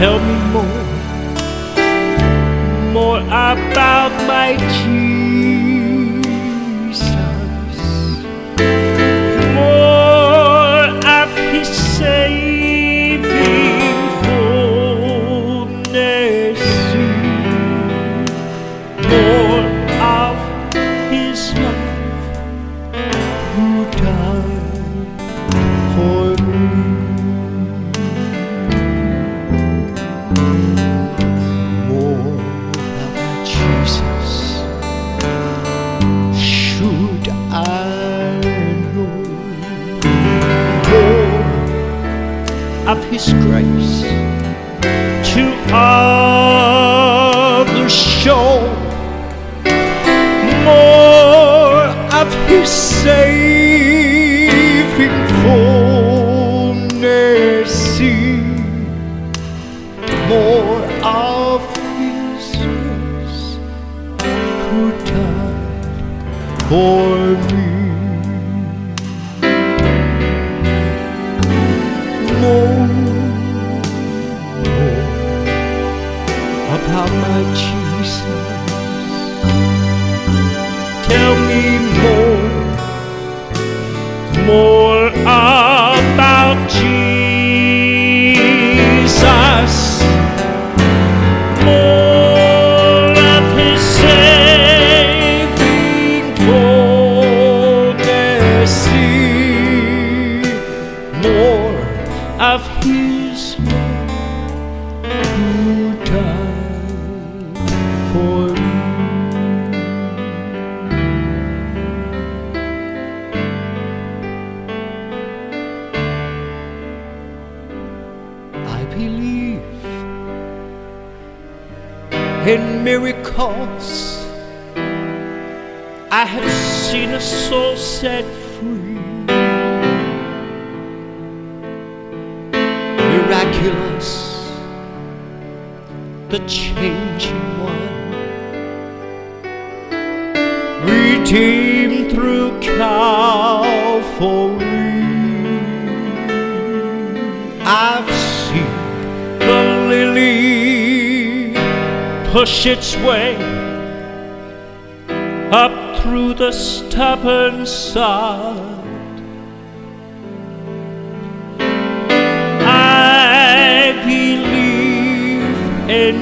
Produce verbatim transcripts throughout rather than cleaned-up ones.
Tell me more, more about my Jesus, more of His saving fullness, more of His love who died for me. Of His grace to others show, more of His saving fullness, see, more of His grace who died for me. About my Jesus, tell me more, more about Jesus, more of His saving fullness, more of His love who died for me. I believe in miracles. I have seen a soul set free. Miraculous, the changing one, redeemed through Calvary. I've seen the lily push its way up through the stubborn sod. In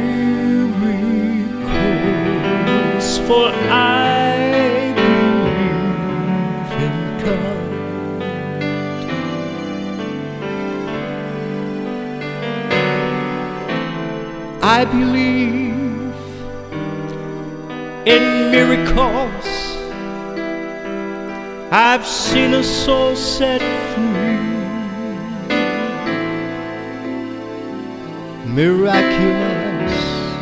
miracles, for I believe in God. I believe in miracles. I've seen a soul set free. Miraculous,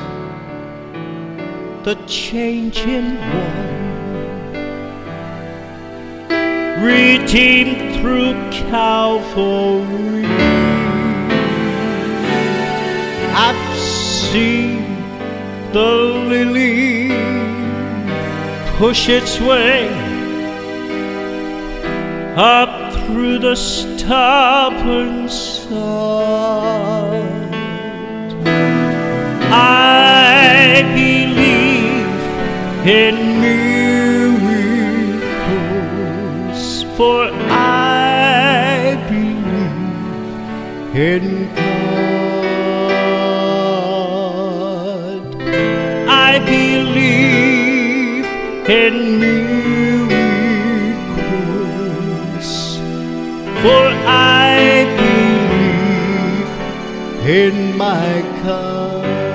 the changing one, redeemed through Calvary. I've seen the lily push its way up through the stubborn sod. I believe in miracles, for I believe in God. I believe in miracles, for I believe in my God.